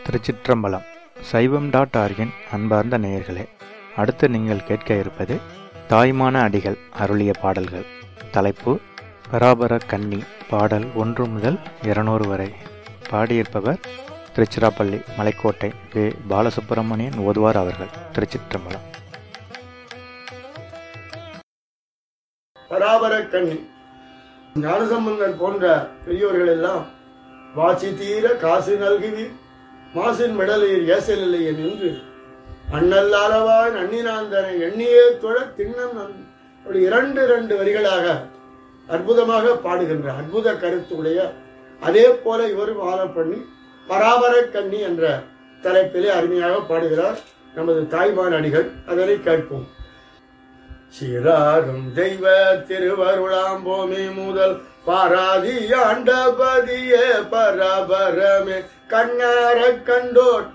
திருச்சிற்றம்பலம். சைவம்.org-இன் அன்பார்ந்த நேயர்களே, அடுத்து நீங்கள் கேட்க இருப்பது தாய்மான அடிகள் அருளிய பாடல்கள். தலைப்பு பராபர கன்னி. பாடல் 1 முதல் 200 வரை. பாடியிருப்பவர் திருச்சிராப்பள்ளி மலைக்கோட்டை வே. பாலசுப்பிரமணியன் ஓதுவார் அவர்கள். திருச்சிற்றம்பலம். பராபர கன்னி. ஞானசம்பந்தர் போன்ற பெரியோர்கள் எல்லாம் வாசி தீர காசு நல்குவீர் மாசின் மிடலீர் ஏசலில்லையே நின்று அண்ணல்லாரவான் அண்ணினாந்தனை எண்ணியே தொழ திண்ணம் அப்படி இரண்டு வரிகளாக அற்புதமாக பாடுகின்ற அற்புத கருத்துடைய. அதே போல இவரும் ஆன பண்ணி பராபர கன்னி என்ற தலைப்பிலே அருமையாக பாடுகிறார் நமது தாய்மான் அடிகள். அதனை கேட்போம். சீராரும் தெய்வ திருவருளாம்போமே முதல் பாராதி ஆண்டபதியே பராபரமே கண்ணார கண்டோர்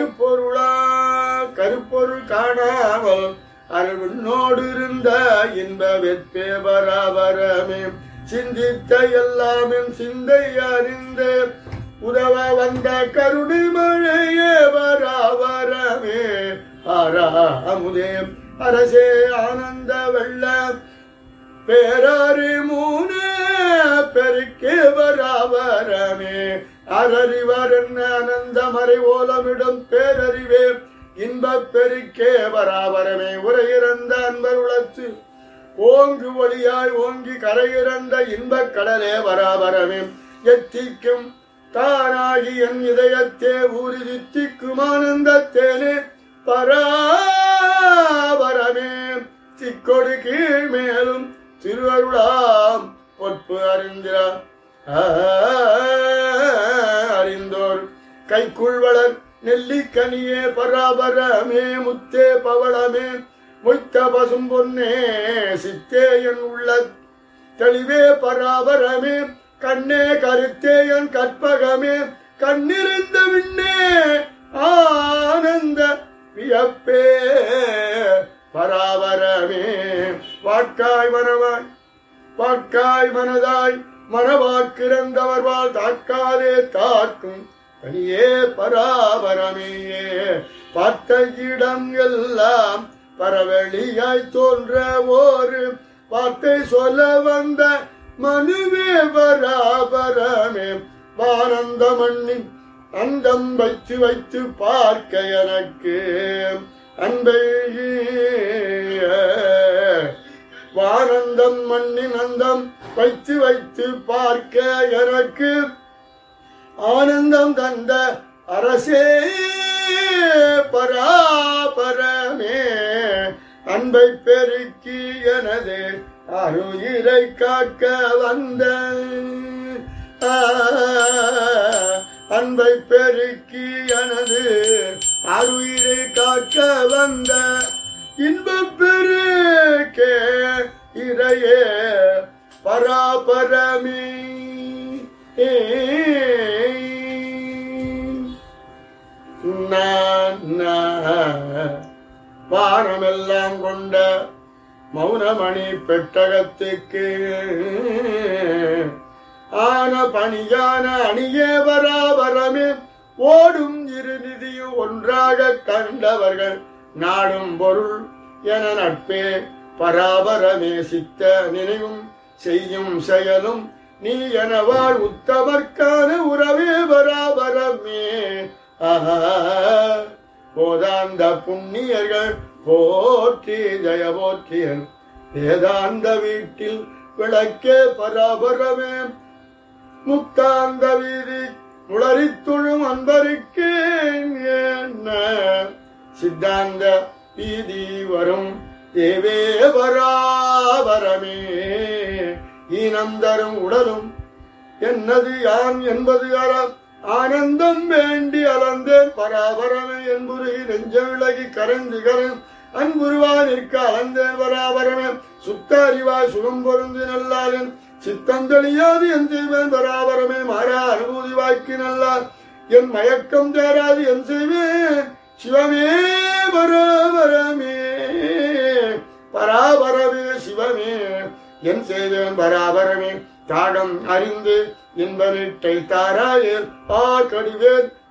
கருப்பொருள் காணாமல் அருள்னோடு இருந்த இன்ப வெற்பே பராபரமே சிந்தித்த எல்லாமின் சிந்தை அறிந்து உதவ வந்த கருணை மழையே பராபரமே ஆறாமுதே அரசே ஆனந்த வெள்ள பேரறி மூனே பெருக்கே பராபரமே அரறிவர் என்ன ஆனந்த மறை ஓலமிடம் பேரறிவே இன்பப் பெருக்கே பராபரமே உரையிறந்த அன்பர் உளத்து ஓங்கு ஒளியாய் ஓங்கி கரையிறந்த இன்பக் கடலே பராபரமே எத்திக்கும் தானாகி என் இதயத்தே ஊறி தித்திக்கும் ஆனந்தத்தேனே பராபரமே திக்கொடு கீழ் மேலும் திருவருளாம் பொற்பு அறிந்தோர் கைக்குள்வளர் நெல்லிக்கனியே பராபரமே முத்தே பவளமே மொய்த்த பசும் பொன்னே சித்தே என் உள்ள தெளிவே பராபரமே கண்ணே கருத்தே என் கற்பகமே கண்ணிருந்த விண்ணே ஆனந்த வியப்பே பராபரமே வாட்காய் மனதாய் மனவாக்கிறந்தவர்வால் தாக்காதே தாக்கும் தனியே பராபரமே பார்த்த இடம் எல்லாம் பரவெளியாய் தோன்ற ஒரு வார்த்தை சொல்ல வந்த மனுவே பராபரமே வானந்த மண்ணின் அந்தம் வைத்து பார்க்க எனக்கு அன்பை வானந்தம் மண்ணின் அந்தம் வைத்து பார்க்க எனக்கு ஆனந்தம் தந்த அரசே பராபரமே அன்பை பெருக்கி எனது அருயிரை காக்க வந்த அன்பை பெருக்கி எனது அருயிரை காக்க வந்த இன்பப் பெருக்கே இறையே பராபரமே வானமெல்லாம் கொண்ட மௌனமணி பெட்டகத்துக்கு ஆன பணியான அணியே பராபரமே ஓடும் இரு நிதியும் ஒன்றாக கண்டவர்கள் நாடும் பொருள் என நட்பே பராபரமே சித்த நினைவும் செய்யும் செயலும் நீ எனவாள் உத்தமர்க்கான உறவே பராபரமே போதாந்த புண்ணியர்கள் போற்றி ஜய போற்றியன் வேதாந்த வீட்டில் விளக்கே பராபரமே முக்தாந்த வீதி முளரித்துழும் அன்பருக்கே சித்தாந்த வீதி வரும் தேவே பராபரமே ஈனந்தரும் உடலும் என்னது யான் என்பது ஆனந்தம் வேண்டி அலந்தேன் பராபரமே என்புரை நெஞ்ச விலகி கரைந்து அன்புருவா நிற்க அலந்தேன் பராபரமே சுத்த அறிவாய் சுகம் பொருந்து நல்லாதேன் சித்தந்தளியாது என் செய்வேன் பராபரமே மாறா அனுபூதி வாய்க்கு நல்லார் என் மயக்கம் தேராது என் செய்வேன் சிவமே பராபரமே பராபரமே சிவமே என் செய்வேன் பராபரமே தாடம் அறிந்து இன்பனிட்டை தாராயேல் ஆ கடிவேன்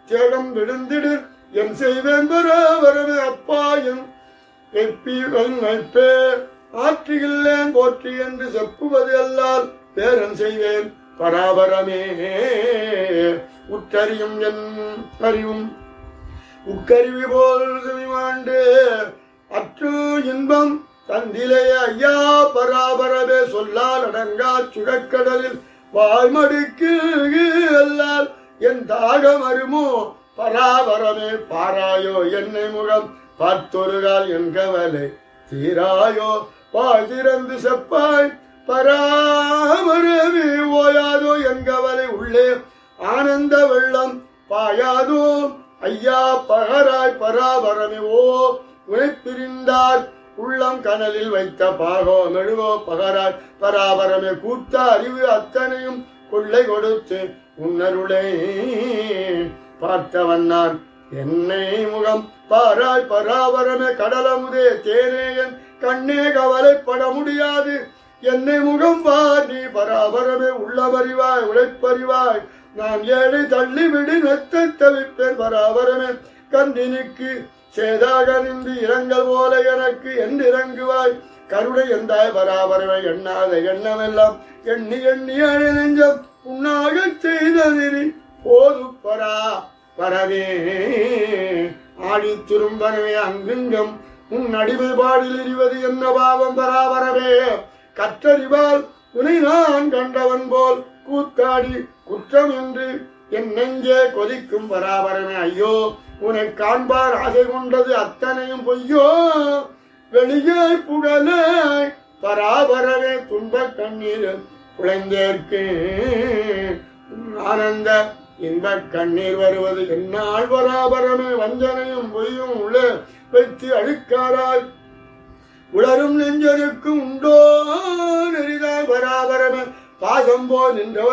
சேடம் விழுந்திடு என் செய்வேன் பராபரமே அப்பா என் வைப்பே ஆற்றுகில்லேன் போற்றி என்று செப்புவது அல்லால் பேரன் செய்வேன் பராபரமே. உற்றறியும் என் அறிவும் உக்கருவி போல் செவிமாண்டு அற்று இன்பம் தந்திலே ஐயா பராபரமே. சொல்லால் அடங்கா சுழற்கடலில் வாய்மடுக்கு அல்லால் என் தாகம் அருமோ பராபரமே. பாராயோ என்னை முகம் பார்த்தொருகால் என் கவலை தீராயோ பாய் திறந்து செப்பாய் பராபரமே. ஓயாதோ என் கவலை உள்ளே ஆனந்த வெள்ளம் பாயாதோ ஐயா பகராய் பராபரமே. ஓ உனை பிரிந்தார் உள்ளம் கனலில் வைத்த பாகோ மெழுகோ பகராய் பராபரமே. கூத்த அறிவு அத்தனையும் கொள்ளை கொடுத்து உன்னருளை பார்த்தவன் நான் என்னை முகம் பாராய் பராபரமே. கடலமுதே தேனே என் கண்ணே கவலைப்பட முடியாது என்னை முகம் பார் நீ பராபரமே. உள்ளபறிவாய் உழைப்பறிவாய் நான் ஏழை தள்ளிவிடு நெத்த தவிப்பேன் பராபரமே. கண்டினுக்கு சேதாக நின்று இரங்கல் போல எனக்கு என்று இறங்குவாய் கருணை எந்தாய் பராபரமே. எண்ணாத எண்ணமெல்லாம் எண்ணி எண்ணி அழை நெஞ்சம் உன்னாக செய்ததிரி போது பராபரமே. ஆடி துரும்பனவே அங்குங்கம் உன் அடிமை பாடில் எறிவது என்ன பாவம் பராபரமே. கற்றறிவால் உனை நான் கண்டவன் போல் கூத்தாடி குற்றம் என்று என் நெஞ்சே கொதிக்கும் பராபரமே. ஐயோ உனை காண்பார் ஆசை கொண்டது அத்தனையும் பொய்யோ வெளியே புகழாய் பராபரமே. துன்பக் கண்ணீர் குழைந்தேற்கு ஆனந்த இன்பக் கண்ணீர் வருவது என்னால் பராபரமே. வஞ்சனையும் பொய்யும் உள்ள வைத்து அழுக்காராய் உளரும் நெஞ்சனுக்கும் உண்டோ நெறிதாய் பராபரமே. பாசம் போய்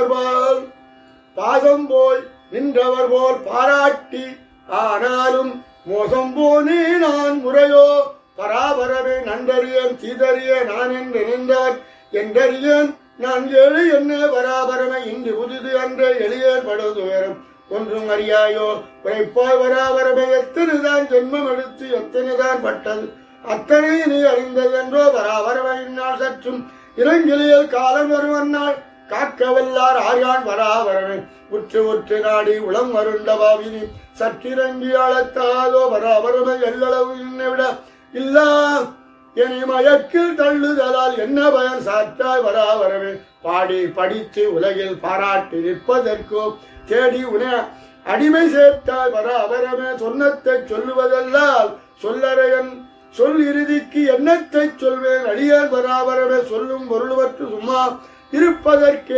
நின்றவர் போல் பாராட்டி ஆனாலும் மோசம் போனே நான் முறையோ பராபரமே. நன்றறியன் சீதறிய நான் என்று நின்றார் என்றறியன் நான் ஏழு என்ன பராபரமே. இன்று புதிது அன்றே எளியேன் படுவது வேறும் ஒன்றும் அறியாயோ உரைப்பாய் பராபரமே. எத்தனைதான் ஜென்மம் எடுத்து எத்தனைதான் பட்டது அத்தனை நீ அறிந்ததென்றோ பராபரமே. இந்நாள் சற்றும் இளங்கிலியல் காலம் வருவன்னால் காக்கவல்லார் ஆயான் பராபரமே. உற்று உற்று நாடி உளம் வருண்ட பாவினி சற்றிறங்கி அழத்தாதோ பராபரமே. எல்லளவு என்னை விட இல்லா என்னை மயக்கில் தள்ளுதலால் என்ன பயன் சாற்றாய் பராபரமே. பாடி படித்து உலகில் பாராட்டி நிற்பதற்கோ தேடி உன அடிமை சேர்த்தாய் பராபரமே. சொன்னத்தை சொல்லுவதல்லால் சொல்லறையன் சொல் இறுதிக்கு என்னத்தை சொல்வேன் அடியார் பராபரமே. சொல்லும் பொருளுவற்று சும்மா இருப்பதற்கே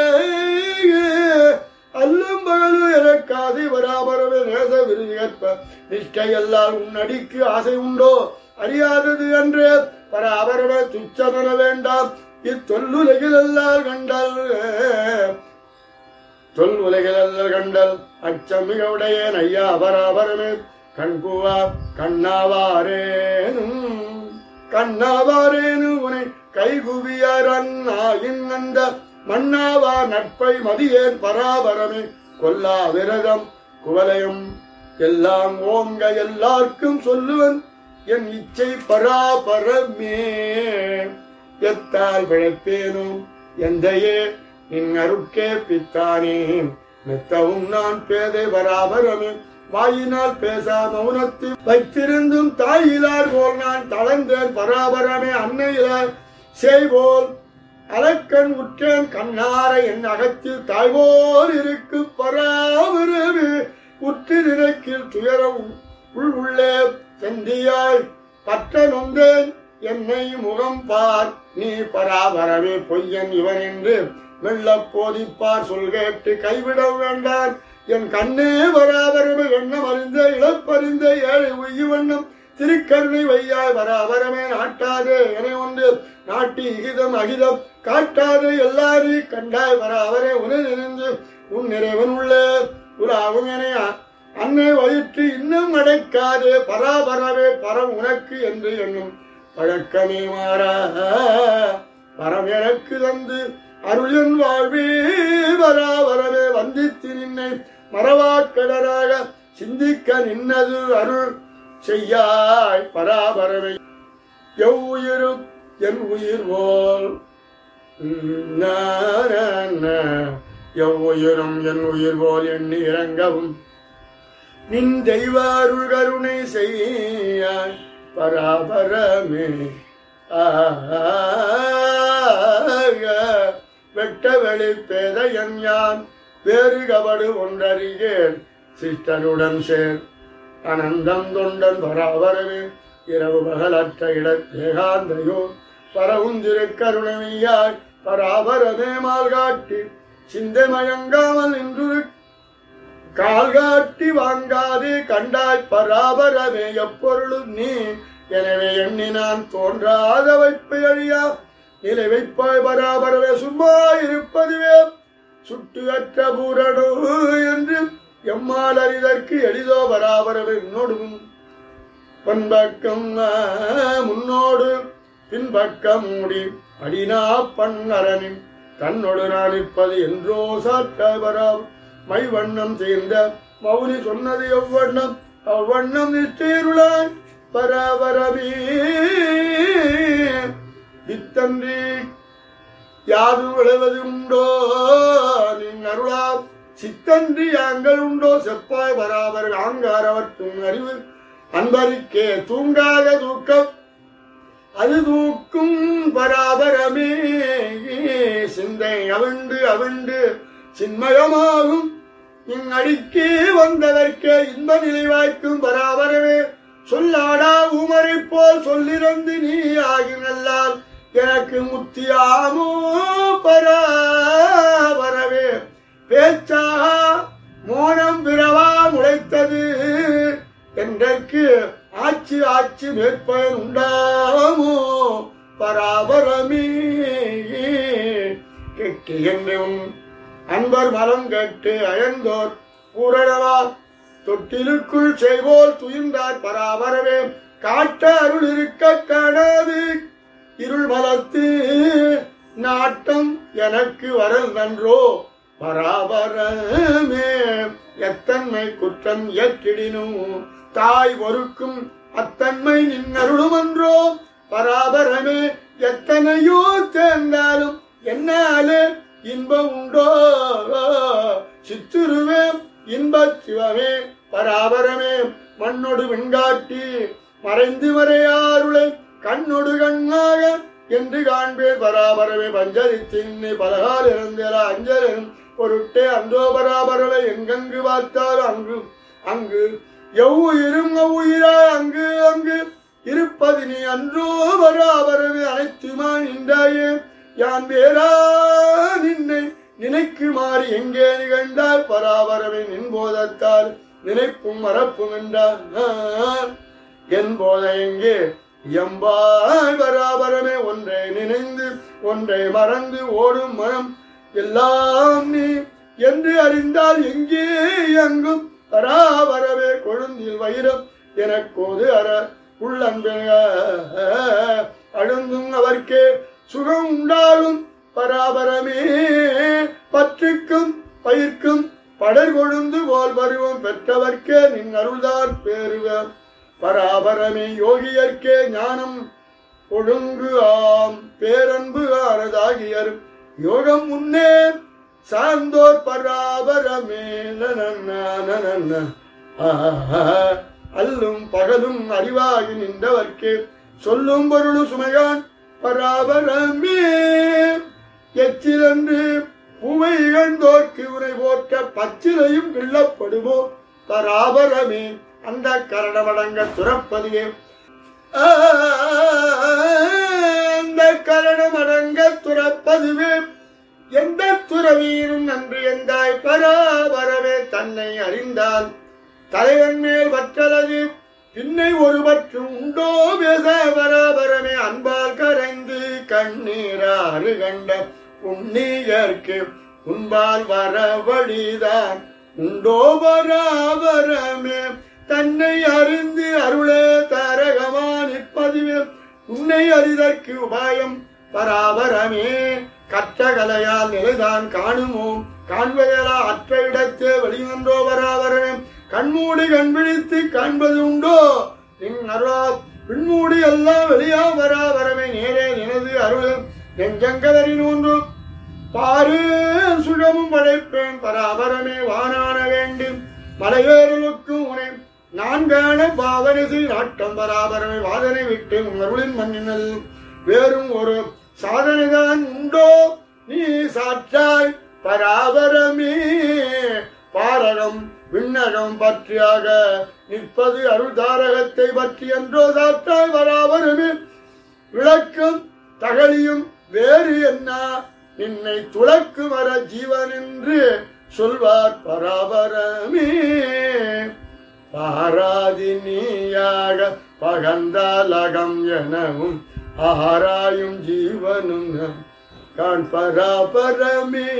அல்லும் பகலு எனக்காது பராபரமே. நேச விருது ஏற்ப நிஷ்டையல்லால் உன்னடிக்கு ஆசை உண்டோ அறியாதது என்றே பராபரமே. துச்சமென வேண்டாம் இத்தொல்லுலகிலல்லால் கண்டல் அச்சம் மிக உடையேன் ஐயா பராபரமே. கண்குவா கண்ணாவாரேனு உனை கைகுவியாரின் அந்த மன்னாவா நட்பை மதியேன் பராபரமே. கொல்லா விரதம் குவலயம் எல்லாம் ஓங்க எல்லாருக்கும் சொல்லுவன் என் இச்சை பராபரமே. எத்தால் பிழைப்பேனும் எந்தையே நின் அருட்கே பித்தானே. மெத்தவும் நான் பேதை பராபரமே. வாயினால் பேசா மௌனத்தில் வைத்திருந்தும் தாயிலார் போல் நான் தளர்ந்தேன் பராபரமே. அன்னையிலார் செய்வோல் அலக்கண் உற்றேன் கண்ணார என் அகத்தில் தாய்வோல் இருக்கு பராபரமே. உற்று நினைக்கில் துயரம் உள்ளே செந்தியாய் பற்ற நொந்தேன் என்னை முகம் பார் நீ பராபரமே. பொய்யன் இவன் என்று மெல்ல போதிப்பார் சொல் கேட்டு கைவிட வேண்டான் என் கண்ணே பராபரமே. எண்ணம் அறிந்த இழப்பறிந்த ஏழை உய்ய வண்ணம் திருக்கருணை வையாய் பராபரமே. நாட்டாதே என ஒன்று நாட்டி இகிதம் அகிதம் காட்டாதே எல்லாரி கண்டாய் பராபரே. உன நினைந்து உன் நிறைவன் உள்ளே உலாவும் என அன்னை வயிற்று இன்னும் அடைக்காதே பராபரவே. பரம் உனக்கு என்று எண்ணும் பழக்கமே மாறா பரம் எனக்கு தந்து அருள் என் வாழ்வே பராபரவே. வந்தித்து நின்னை மறவாக்கடராக சிந்திக்க நின்னது அருள் செய்யாய் பராபரவை எவ்வுயிரும் என் உயிர் போல் எவ்வுயிரும் என் உயிர் போல் எண்ணி இறங்கவும் நின் தெய்வ அருள் கருணை செய்யாய் பராபரமே வெட்ட வெளி பேதையன் யான் வேறு கபடு ஒன்றறிகேன் சிஷ்டருடன் சேர் அனந்தம் தொண்டன் பராபரமே இரவு பகலற்ற ஏகாந்தையோ பரவும் திருக்கருணையாய் பராபரமே மால் காட்டி சிந்தை மயங்காமல் நின்று கால் காட்டி வாங்காது கண்டாய் பராபரமே எப்பொருளும் நீ எனவே எண்ணி நான் தோன்றாத வைப்பை அழியா நிலை வைப்பாய் பராபரமே சும்மா இருப்பதுவே சுட்டு அற்ற பூரணோ என்று எம்மால் அறிதற்கு எளிதோ பராபரமே என்னோடும் பண்பக்கம் முன்னோடு பின்பக்கம் மூடி அடினா பண்ணரனின் தன்னொடு நான் நிற்பது என்றோ சாற்ற பராப மை வண்ணம் சேர்ந்த மௌனி சொன்னது எவ்வண்ணம் அவ்வண்ணம் நிஷ்டேருளாய் பராபரமே இத்தன்றி யாது விளைவது உண்டோ நின் அருளா சித்தன்றி யாங்கள் உண்டோ செப்பாய் பராபர ஆங்காரவற்றும் அறிவு அன்பரிக்கே தூங்காத தூக்கம் அது தூக்கும் பராபரமே சிந்தை அவிண்டு அவிண்டு சின்மயமாகும் இங் அடிக்கே வந்ததற்கே இன்ப நிலை வாய்க்கும் பராபரமே சொல்லாடா உமரை போல் சொல்லிறந்து நீ ஆகி நல்லால் எனக்கு முத்தியாமோ பராபரவே பேச்சா மோனம் பிறவா முளைத்தது என்றற்கு ஆட்சி ஆட்சி மேற்பயன் உண்டாமோ பராபரமே கெட்டு என்றும் அன்பர் மரம் கேட்டு அயர்ந்தோர் பூரணவா தொட்டிலுக்குள் செய்வோல் துயின்றார் பராபரவே காட்ட அருள் இருக்க காணாது இருள் மலத்து நாட்டம் எனக்கு வரல் நன்றோ பராபரமே எத்தன்மை குற்றம் ஏற்றிடினும் தாய் ஒருக்கும் அத்தன்மை நின்னருளுமன்றோ பராபரமே எத்தனையோ சேர்ந்தாலும் என்னாலே இன்பம் உண்டோ சித்துருவே இன்பச் சிவமே பராபரமே மண்ணொடு வெண்காட்டி மறைந்து மறையாருளை கண்ணொடு கண்ணாக என்று காண்பேன் பராபரமே பஞ்சரித்தின்னு பலகால் இறந்தேல அஞ்சலும் பொருட்டே அந்தோ பராபரமே எங்கெங்கு பார்த்தாலும் அங்கு அங்கு எவ்வுயிரும் அவ்வுயிராய் அங்கு அங்கு இருப்பது நீ அன்றோ பராபரமே அனைத்துமா நின்றாயே யான் வேறா நின்னை நினைக்குமாறு எங்கே நிகழ்ந்தால் பராபரமே நின் போதத்தால் நினைப்பும் மறப்பும் என்றார் என் போத எங்கே எம்பாய் பராபரமே ஒன்றை நினைந்து ஒன்றை மறந்து ஓடும் மனம் எல்லாம் நீ என்று அறிந்தால் எங்கே எங்கும் பராபரவே கொழுந்தில் வைரம் எனக்கோது அற உள்ளன்ப அழுந்தும் அவர்க்கே சுகம் உண்டாகும் பராபரமே பற்றுக்கும் பயிர்க்கும் படர் கொழுந்து போல் பருவம் பெற்றவர்க்கே நின் அருள்தான் பேருவேன் பராபரமே யோகியர்க்கே ஞானம் ஒழுங்கு ஆம் பேரன்பு ஆனதாகியர் யோகம் முன்னே சார்ந்தோர் பராபரமே அல்லும் பகலும் அறிவாகி நின்றவர்க்கே சொல்லும் பொருளு சுமையான் பராபரமே எச்சிலன்று பூவை இழந்தோர்க்கு உரை போற்ற பச்சிலையும் கிள்ளப்படுமோ பராபரமே அந்த கரணமடங்க துறப்பதுவே அந்த கரணமடங்க துறப்பதுவே எந்த துறவியும் நன்றி எந்தாய் பராபரமே தன்னை அறிந்தால் தலைவன் மேல் வற்றலது பின்னை ஒரு பற்றும் உண்டோ பேச பராபரமே அன்பால் கரைந்து கண்ணீராறு கண்ட புண்ணியர்க்கு உன்பால் வரவழிதான் உண்டோ பராபரமே தன்னை அறிந்து அருளே தாரகமா நிற்பதுவே உன்னை அறிதற்கு உபாயம் பராபரமே கற்ற கலையால் நிலைதான் காணுமோ காண்பதேலா அற்ற இடத்தே வெளிவந்தோ பராபரமே கண்மூடி கண்பிடித்து காண்பது உண்டோ நின் அருளா பின்மூடி எல்லாம் வெளியா பராபரமே நேரே நினது அருள் நெஞ்சங்கதறின் ஒன்று பாரு சுழமும் படைப்பேன் பராபரமே வானான வேண்டும் மலையேறலுக்கும் உனை நான் காண பாவனசி நாட்டம் பராபரமே வாதனை விட்டு அருளின் மண்ணினல் வேறும் ஒரு சாதனைதான் உண்டோ நீ சாற்றாய் பராபரமே பாரகம் விண்ணகம் பற்றியாக நிற்பது அருள் தாரகத்தை பற்றி என்றோ சாற்றாய் பராபரமே விளக்கும் தகழியும் வேறு என்ன நின்னை துளக்கு வர ஜீவன் என்று சொல்வார் பராபரமே பாராதினியாக பகந்தாலகம் எனவும் ஆராயும் ஜீவனும் காண் பராபரமே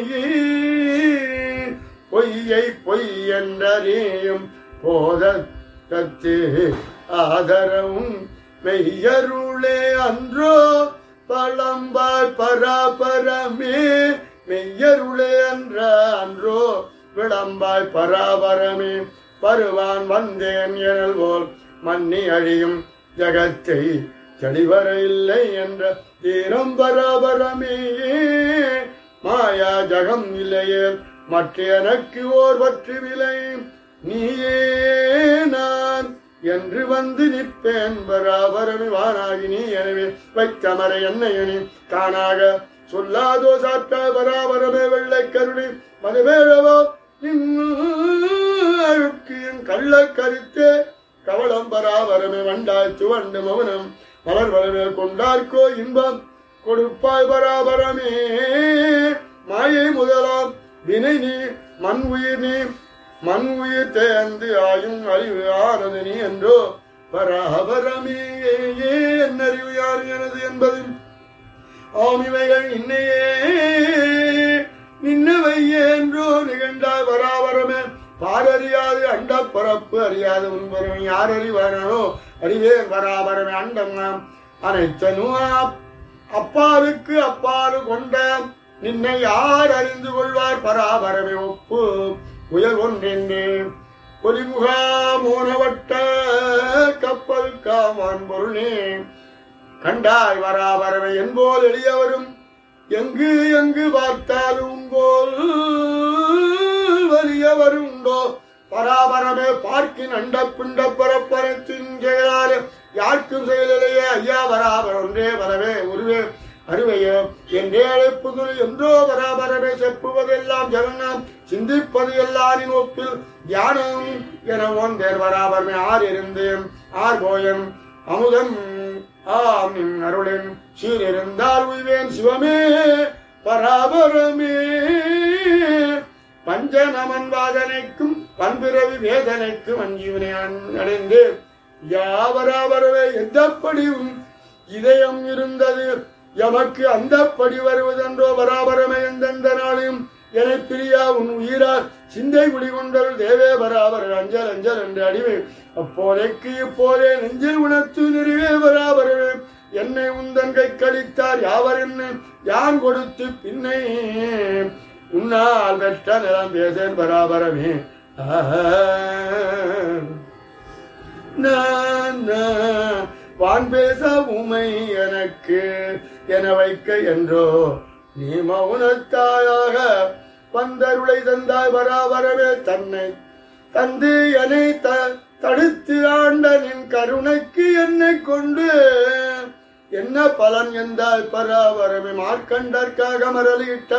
பொய்யை பொய் என்றறியும் போதத்து ஆதரவும் மெய்யருளே அன்றோ பழம்பாய் பராபரமே மெய்யருளே அன்றோ விளம்பாய் பராபரமே பருவான் வந்தேன் எனல் போல் மன்னி அழியும் ஜகத்தை தெளிவர இல்லை என்ற தீரம் பராபரமே மாயா ஜகம் இல்லையே மற்ற எனக்கு ஓர் பற்று விலை நீயே நான் என்று வந்து நிற்பேன் பராபரமே வானாகி நீ எனவே வைத்தமரை என்னையனி தானாக சொல்லாதோ சாற்றா பராபரமே வெள்ளை கருணை மதுமேழவோ என் கள்ள கருத்தே கவளம் பராபரமே வண்டாய் துவண்டு மௌனம் மலர் வளமே கொண்டார்க்கோ இன்பம் கொடுப்பாய் பராபரமே மாயை முதலாம் வினை நீ மண் உயிர் நீ மண் உயிர் தேர்ந்து ஆயும் அறிவு ஆனது நீ என்றோ பராபரமே என்னறிவு யார் எனது என்பது ஆமிவைகள் இன்னையே நின்னவை என்றோ நிகழ்ந்தாய் பராபரமே பாரறியாது அண்ட பரப்பு அறியாது உன்பரும் யார் அறிவானோ அறிவேன் பராபரமே அண்டம் நாம் அனைத்தனும் அப்பாருக்கு அப்பாறு கொண்ட நின்னை யார் அறிந்து கொள்வார் பராபரமே ஒப்பு உயர் ஒன்றென்று பொலிமுகா மோனவட்ட கப்பல் காமான் பொருளே கண்டாய் பராபரமே என்போல் எளியவரும் எங்கு எங்கு பார்த்தாலும் போல் வலியவரும் உண்டோ பராபரமே பார்க்கின் அண்ட பிண்ட பரப்பரத்தின் செயலாறு யாருக்கும் செயலிலேயே ஐயா பராபரம் ஒன்றே வரவே உருவே அருவையோ என்றே அழைப்புகள் என்றோ பராபரமே செப்புவதெல்லாம் ஜனநாம் சிந்திப்பது எல்லாரின் ஒப்பில் தியானம் என ஒன்றேர் பராபரமே ஆர் இருந்தேன் ஆர் போயன் அமுதம் ஆம் நின் அருளின் சீர் இருந்தால் உய்வேன் சிவமே பராபரமே பஞ்சநமன் வாதனைக்கும் பண்பிறவி வேதனைக்கும் அஞ்சீவனை அடைந்து யாவராபரவே எந்தப்படியும் இதயம் இருந்தது எமக்கு அந்த படி வருவதென்றோ பராபரமே எந்தெந்த நாளையும் என பிரியா உன் உயிரார் சிந்தை குடிகொண்டல் தேவே பராபர அஞ்சல் அஞ்சல் என்று அடிவே அப்போதைக்கு இப்போதே நெஞ்சில் உணர்த்து நிறைவே பராபரவே என்னை உந்தன் கை கழித்தார் யாவர் என்ன யான் கொடுத்து பின்னை உன்னால் பெற்ற நிலம் பேசேன் பராபரமே வான் பேச உமை எனக்கு என வைக்க என்றோ நீ மௌனத்தாயாக வந்தருளை தந்தாய் பராபரமே தன்னை தந்து என்னை தடுத்து ஆண்ட நின் கருணைக்கு என்னை கொண்டு என்ன பலன் எந்தாய் பராபரமே மார்க்கண்டற்காக மரலிட்ட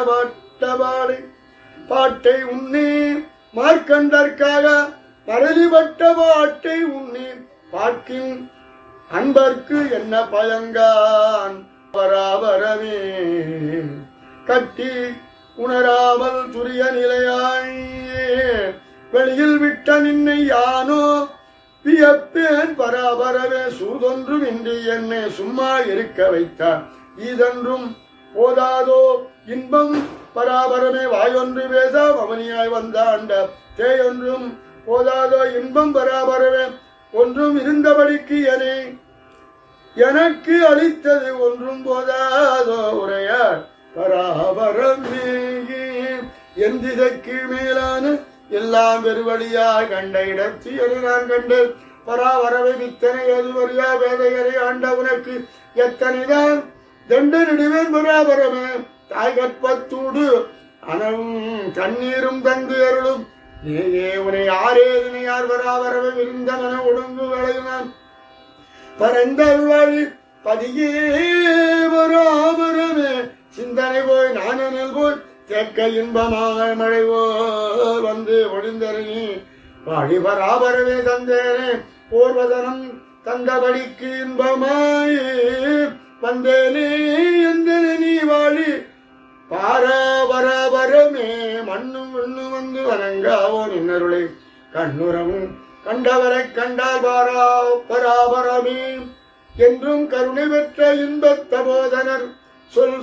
பாட்டை உண்ணி மார்க்கண்டற்காக மரளிபட்ட பாட்டை உண்ணி பார்க்கின் அன்பர்க்கு என்ன பயங்கான் பராபரமே கட்டி உணராமல் துரிய நிலையாய் வெளியில் விட்ட நின்னை யானோ வியப்பேன் பராபரவே சூதொன்றும் இன்றி என்னை சும்மா இருக்க வைத்தார் இதென்றும் போதாதோ இன்பம் பராபரமே வாயொன்று பேச மமனியாய் வந்தாண்ட தேயொன்றும் போதாதோ இன்பம் பராபரவே ஒன்றும் இருந்தபடிக்கு எனக்கு அளித்தது ஒன்றும் போதாதோ உரையார் பராபரமே என் திசைக்கு மேலான எல்லாம் பெருவழியாய் கண்ட இடத்து என நான் கண்டேன். பராபரவை வித்தனை எதுவரியா வேதையரை ஆண்ட உனக்கு எத்தனைதான் தண்டு நடுவேன் பராபரமே. தாய் கற்பத்தூடு அனவும் தண்ணீரும் தந்து அருளும் நீயே உனை யாரேதினை யார் பராபரவை விருந்தமன ஒடுங்கு விளையுனான் பரந்தருள்வாழி பதியே பராபரமே. சிந்தனை போய் நானனில் போய் தேக்க இன்பமாக மழை போல் வந்து ஒழிந்தரணி வாழி பராபரமே தந்தேனே. போர்வதனம் தந்தபடிக்கு இன்பமாய் வந்தேனே எந்தனை நீ வாழி பாராபரமே. மண்ணும் விண்ணும் வந்து வணங்காவோ நின்னருளை கண்ணுறவும் கண்டவரை கண்டால் பராபரமே. என்றும் கருணை பெற்ற இன்பத்த போதனர் சொல்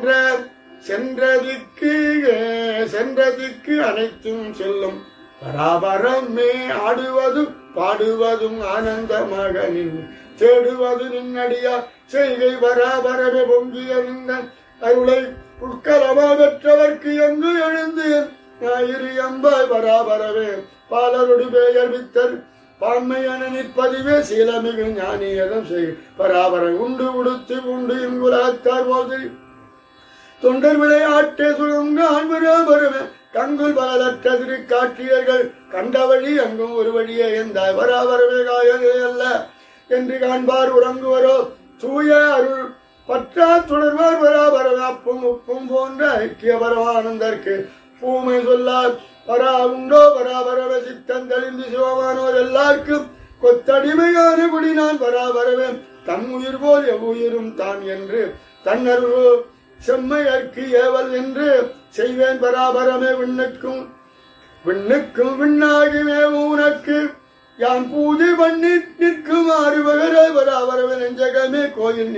சென்றதிக்கு அனைத்தும் செல்லும் பராபரமே. ஆடுவதும் பாடுவதும் ஆனந்தமாக நின்று தேடுவது நின்னடியா செய்கை பராபரமே. பொங்கிய நின்னன் அருளை உட்கலமா பெற்றவர்க்கு எங்கு எழுந்தேன் ஞாயிறு எம்பாய் பராபரவே. பாலருடு பெயர் வித்தர் பான்மையான நிற்பதிவே சீலமிகு ஞானியதம் செய் பராபரை. உண்டு உடுத்து உண்டு இங்குலத்தார் போது தொண்டர் விளையாட்டே சுழங்கான் பராபரமே. கங்குல் பலரற்ற திரு காட்சியர்கள் கண்டவழி அங்கும் ஒரு வழியே எந்தாய் பராபரமே. காயகே அல்ல என்று காண்பார் உறங்குவரோ தூய அருள் பற்றா தொடர்வார் பராபரமே. அப்பும் உப்பும் போன்ற ஐக்கிய பரமானந்தற்கு பூமை சொல்லார் பரா உண்டோ பராபரவே. சித்தம் தெளிந்து சிவமானோர் எல்லாருக்கும் கொத்தடிமையான குடி நான் பராபரவே. தம் உயிர் போல் எவ்வுயிரும் தான் என்று தன்னருளோ செம்மையற்கு ஏவல் என்று செய்வேன் பராபரமே. விண்ணுக்கும் விண்ணாகிவே உனக்கு யான் பூஜை பண்ணி நிற்கும் ஆறுவகர பராபரவே. நெஞ்சகமே கோயில்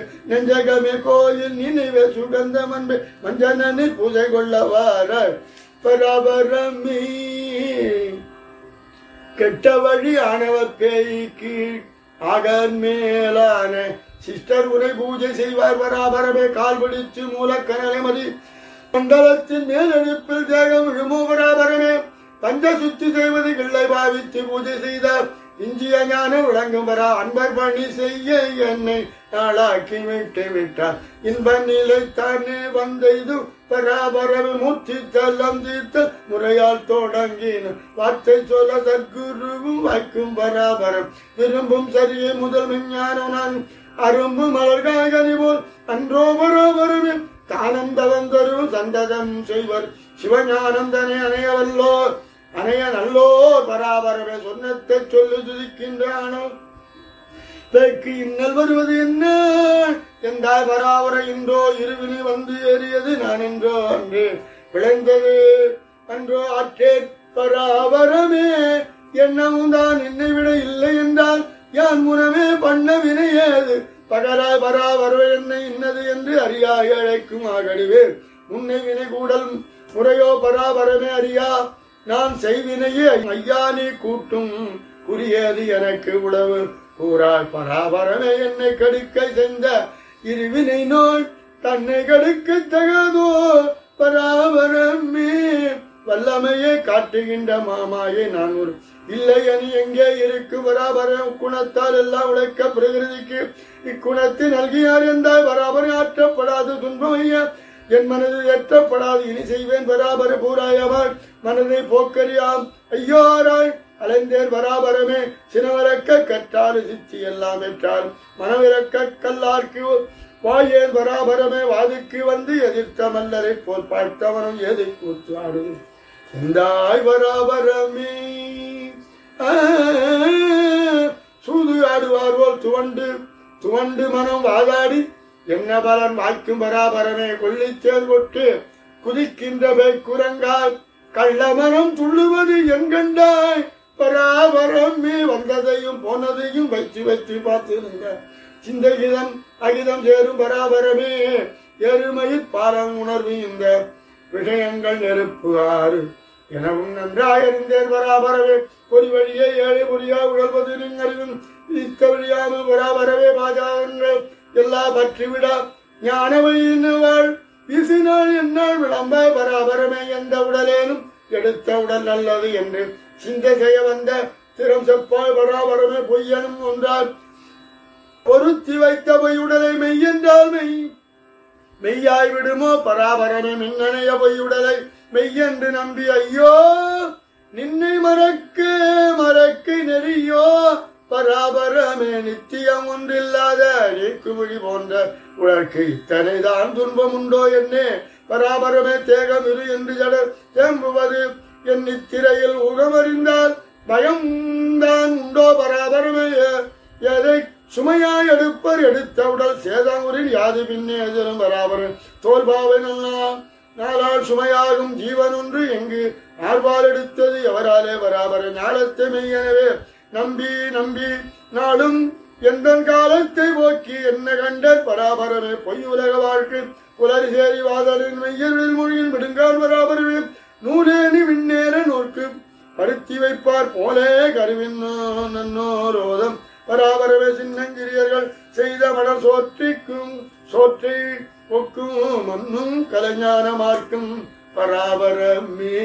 நினைவே சுகந்த மண்பே மஞ்சனி பூஜை கொள்ளவார பராபரமே. கெட்ட வழி ஆனவ பேய்க்கு ஆகன் மேலான சிஸ்டர் உரை பூஜை செய்வார் பராபரமே. கால் பிடித்து மூலக்கனலை மதி மண்டலத்தின் மேலெழுப்பில் தேகம் விழுமோ பராபரமே. பஞ்ச சுத்தி செய்வது கிள்ளை பாவித்து பூஜை செய்தார் இஞ்சிய ஞான விளங்கும் வரா. அன்பர் பணி செய்ய என்னை நாளாக்கி விட்டு விட்டார் இன்ப நிலைத்தானே வந்த இது பராபரமே. மூர்த்தி தல்லம் தீர்த்த முறையால் தொடங்கின வார்த்தை சொல்ல சத்குருவும் வாய்க்கும் பராபரம். விரும்பும் சரியே முதல் விஞ்ஞானம் நான் அரும்பு மலர்காகனி போல் அன்றோ பராபரமே. தானந்தவந்தரும் சந்ததம் செய்வர் சிவஞானந்தனை அணையவல்லோ அணைய நல்லோ பராபரமே. சொன்னத்தை சொல்லு துதிக்கின்றானோ பேக்கு இன்னல் வருவது என்ன எந்தாய் பராபர. இன்றோ இருவினி வந்து ஏறியது நான் என்றோ அன்று விளைந்தது அன்றோ ஆற்றேன் பராபரமே. என்னமும் தான் என்னை விட இல்லை என்றால் யான் முனமே பண்ண வினையேது பகராய் பராபரவே. என்னை இன்னது என்று அறியாய் அழைக்கும் ஆகடிவே உன்னை வினை கூடல் முறையோ பராபரமே. அறியா நான் செய்வினையே ஐயா நீ கூட்டும் குறியது எனக்கு உளவு கூறாய் பராபரமே. என்னை கடுக்கை செய்த இருவினை நோய் தன்னை கடுக்க தகதோ பராபரமே. வல்லமையை காட்டுகின்ற மாமாயை நான் ஒரு இல்லை அணி எங்கே இருக்கு பராபர. குணத்தால் எல்லாம் உழைக்க பிரகிருதிக்கு இக்குணத்தை நல்கியார் என்றால் பராபர. ஆற்றப்படாது துன்பமையா என் மனது ஏற்றப்படாது இனி செய்வேன் பராபர. பூராயமாய் மனதை போக்கறியாம் ஐயோராய் அலைந்தேன் பராபரமே. சினவரக்க கற்றாறு சித்தி எல்லாம் பெற்றால் மனவிறக்க கல்லார்க்கு வாயேன் பராபரமே. வாதுக்கு வந்து எதிர்த்த மல்லரை போல் பார்த்தவனும் எதை கூத்து ஆடுது எந்தாய் பராபரமே. சூது ஆடுவார் போல் துவண்டு மனம் வாதாடி என்ன பலன் வாய்க்கும் பராபரமே. கொல்லிச்சேல் கொட்டு குதிக்கின்ற குரங்கால் கள்ள மனம் துள்ளுவது என்கண்டாய் பராபரமே. வந்ததையும் போனதையும் வைத்து பார்த்திருந்த சிந்தகிதம் அகிதம் சேரும் பராபரமே. எருமையில் பாரம் உணர்வு இந்த விஷயங்கள் நெருப்பு ஆறு எனவும் நன்றாயிருந்தேன் பராபரவே. ஒரு வழியே ஏழை பொறியா உழல்வது அறிவும் இத்த வழியாமல் பராபரவே. பாஜகங்கள் எல்லா பற்றிவிடா ஞானவையினவாள் வீசினால் என்னால் விளம்ப பராபரமே எந்த உடலேனும் எடுத்த உடல் நல்லது என்று சிந்தை செய்ய வந்த திறம் செப்பால் பராபரமே பொய்யனும் ஒன்றால் பொருத்தி வைத்த பொய் உடலை மெய்யென்றால் மெய்யாய் விடுமோ பராபரமே மின்னணைய பொய் உடலை மெய்யென்று நம்பி ஐயோ நின்னை மறக்கு நெறியோ பராபரமே நித்தியம் ஒன்றில்லாத நீக்குமொழி போன்ற உலர்க்கு இத்தனைதான் துன்பம் உண்டோ என்னே பராபரமே தேகம் இரு என்று ஜடர் தேம்புவது என் நித்திரையில் உகமறிந்தால் பயம்தான் உண்டோ பராபரமே எதை சுமையாய் எடுப்பர் எடுத்த உடல் சேதாமுரின் யாது பின்னே எதிரும் பராபரம் தோல்பாவை நாளால் சுமையாகும் ஜீவன் ஒன்று எங்கு ஆர்வால் எடுத்தது எவராலே பராபர ஞானத்தை மெய்யனவே நம்பி நாளும் எந்த காலத்தை போக்கி என்ன கண்டர் பராபரமே பொய் உலக வாழ்க்கை புலரி சேரி வாதலின் மெய்யல் மொழியின் விடுங்கால் பராபரமே நூலேனி விண்ணேற நோக்கு பருத்தி வைப்பார் போலே கருவின் நன்னோரோதம் பராபரமே சின்னங்கிரியர்கள் செய்த மலர் சோற்றை ஒக்கும் மண்ணும் கலைஞானமார்க்கும் பராபரமே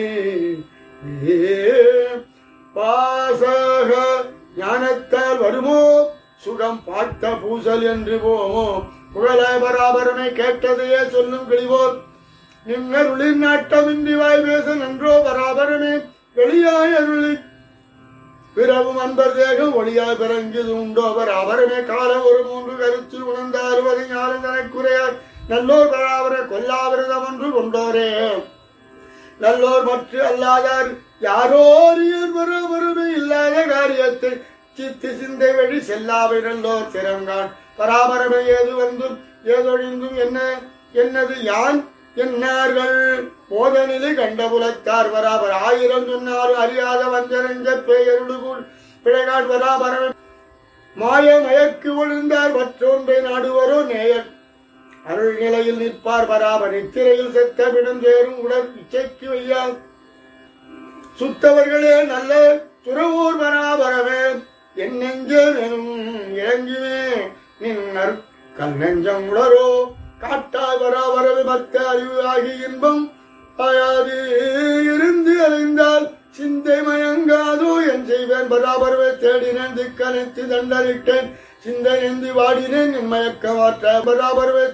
பாசக ஞானத்தால் வருமோ சுகம் பார்த்த பூசல் என்று போமோ புகழ பராபரமே கேட்டதையே சொல்லும் கிழிவோர் நின்னருளின் நாட்டமின்றி வாய் பேச நன்றோ பராபரமே வெளியாய் அருளி பிறவும் அன்பர் தேகம் ஒளியாய் பிறங்கியது உண்டோ பராபரமே காலம் ஒரு 3 கருத்தில் உணர்ந்த 60 ஞானம் தனக்குறையார் நல்லோர் பராபர கொல்லாவிரதம் ஒன்று கொண்டோரே நல்லோர் மற்ற அல்லாதார் யாரோரியர் பராபரமே இல்லாத காரியத்தை சித்து சிந்தை வழி செல்லாவை நல்லோர் திறங்கான் பராபரமே ஏது வந்தும் ஏதொழிந்தும் என்னது யான் என்னார்கள் போதனிலை கண்டபுலத்தார் பராபர 1000 சொன்னார் அறியாத வஞ்சனஞ்ச பேயருடுகுள் பிழைகாட் பராபரமே மாய மயக்கு விழுந்தார் மற்றொன்றை நாடுவரோ நேயர் அருள் நிலையில் நிற்பார் பராபர நித்திரையில் செத்த விடும் சேரும் உடல் இச்சைக்கு வையால் சுத்தவர்களே நல்ல துறவோர் பராபரமே என் நெஞ்சம் இறங்குமே நின்னர் கல் நெஞ்சம் உளரோ காட்டாய் பராபரமே மத்த அறிவு ஆகி இன்பம் ஆயாது இருந்து அலைந்தால் சிந்தை மயங்காதோ என் செய்வேன் பராபரமே தேடினேன் திக்கனைத்து தண்டனிட்டேன் சிந்தை நெந்து வாடினேன் என் மயக்க மாற்ற பராபரமே